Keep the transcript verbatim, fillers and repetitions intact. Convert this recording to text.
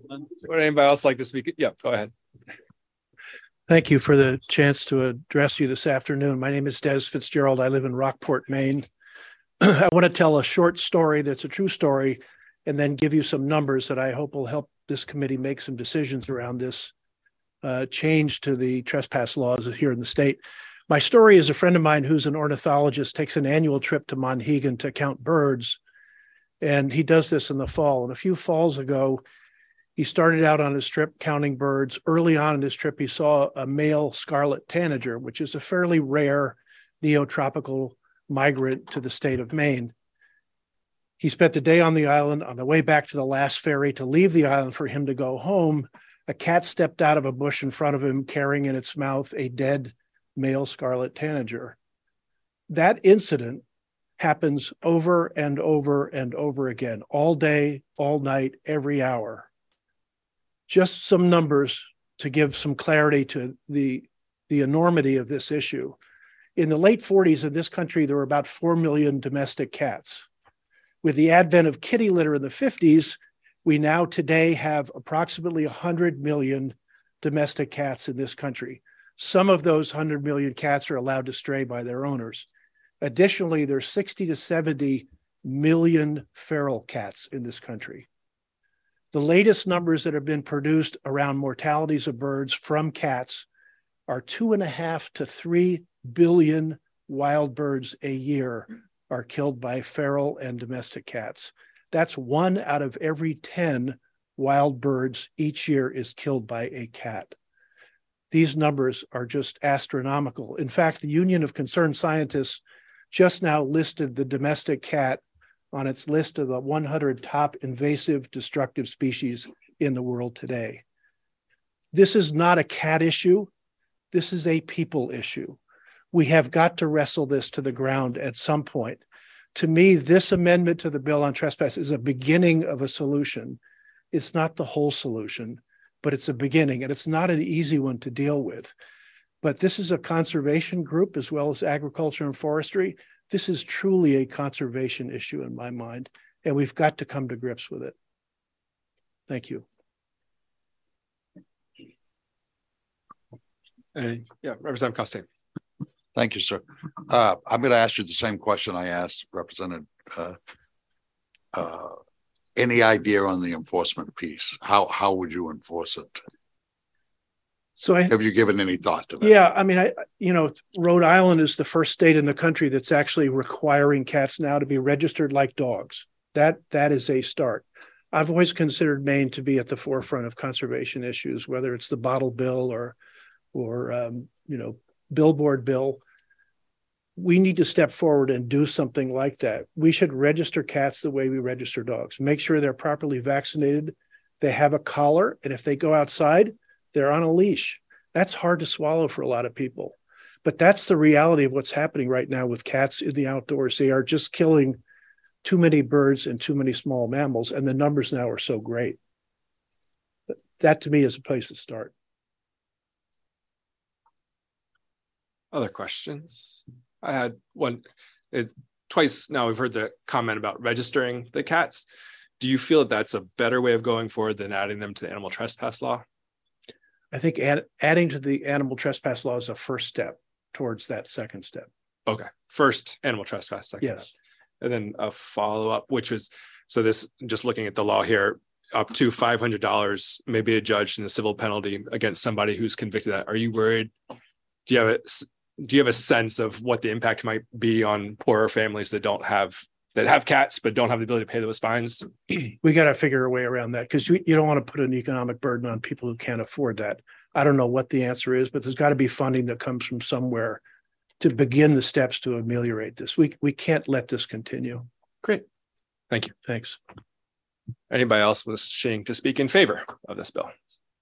Would anybody else like to speak? Yeah, go ahead. Thank you for the chance to address you this afternoon. My name is Des Fitzgerald. I live in Rockport, Maine. I want to tell a short story that's a true story and then give you some numbers that I hope will help this committee make some decisions around this uh, change to the trespass laws here in the state. My story is a friend of mine who's an ornithologist, takes an annual trip to Monhegan to count birds. And he does this in the fall. And a few falls ago, he started out on his trip counting birds. Early on in his trip, he saw a male scarlet tanager, which is a fairly rare neotropical migrant to the state of Maine. He spent the day on the island. On the way back to the last ferry to leave the island for him to go home, a cat stepped out of a bush in front of him, carrying in its mouth a dead male scarlet tanager. That incident happens over and over and over again, all day, all night, every hour. Just some numbers to give some clarity to the, the enormity of this issue. In the late forties in this country, there were about four million domestic cats. With the advent of kitty litter in the fifties, we now today have approximately one hundred million domestic cats in this country. Some of those one hundred million cats are allowed to stray by their owners. Additionally, there's sixty to seventy million feral cats in this country. The latest numbers that have been produced around mortalities of birds from cats are two and a half to three billion wild birds a year are killed by feral and domestic cats. That's one out of every ten wild birds each year is killed by a cat. These numbers are just astronomical. In fact, the Union of Concerned Scientists just now listed the domestic cat on its list of the one hundred top invasive destructive species in the world today. This is not a cat issue. This is a people issue. We have got to wrestle this to the ground at some point. To me, this amendment to the bill on trespass is a beginning of a solution. It's not the whole solution, but it's a beginning, and it's not an easy one to deal with. But this is a conservation group as well as agriculture and forestry. This is truly a conservation issue in my mind, and we've got to come to grips with it. Thank you. Uh, yeah, Representative Costain. Thank you, sir. Uh, I'm going to ask you the same question I asked Representative. Uh, uh, any idea on the enforcement piece? How how would you enforce it? So I, have you given any thought to that? Yeah, I mean, I you know, Rhode Island is the first state in the country that's actually requiring cats now to be registered like dogs. That that is a start. I've always considered Maine to be at the forefront of conservation issues, whether it's the bottle bill or or um, you know, billboard bill. We need to step forward and do something like that. We should register cats the way we register dogs. Make sure they're properly vaccinated. They have a collar, and if they go outside, they're on a leash. That's hard to swallow for a lot of people. But that's the reality of what's happening right now with cats in the outdoors. They are just killing too many birds and too many small mammals, and the numbers now are so great. That, to me, is a place to start. Other questions? I had one, it, twice now we've heard the comment about registering the cats. Do you feel that that's a better way of going forward than adding them to the animal trespass law? I think add, adding to the animal trespass law is a first step towards that second step. Okay, first animal trespass, second. Yes. Step. And then a follow-up, which was, so this, just looking at the law here, up to five hundred dollars may be adjudged in a civil penalty against somebody who's convicted of that. Are you worried? Do you have a, do you have a sense of what the impact might be on poorer families that don't have, that have cats, but don't have the ability to pay those fines? We got to figure a way around that, because you, you don't want to put an economic burden on people who can't afford that. I don't know what the answer is, but there's got to be funding that comes from somewhere to begin the steps to ameliorate this. We, we can't let this continue. Great. Thank you. Thanks. Anybody else wishing to speak in favor of this bill?